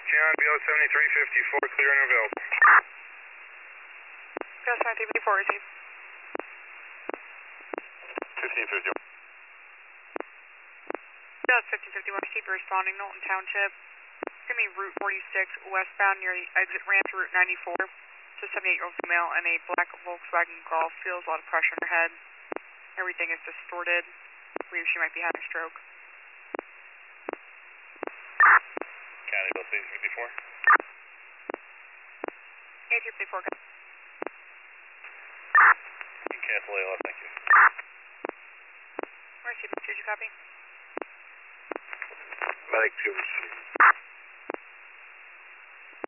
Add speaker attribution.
Speaker 1: John, BL 7354, clear and available.
Speaker 2: BL 7354, receive.
Speaker 1: 1551.
Speaker 2: BL 1551, receive, responding, Knowlton Township. Give me Route 46 westbound near the exit ramp to Route 94. It's a 78-year-old female in a black Volkswagen Golf. Feels a lot of pressure in her head. Everything is distorted. I believe she might be having a stroke.
Speaker 1: County Bill 354.
Speaker 2: 8354.
Speaker 1: You can cancel ALS, thank you.
Speaker 2: Receive, did you copy?
Speaker 1: Medic 2 received.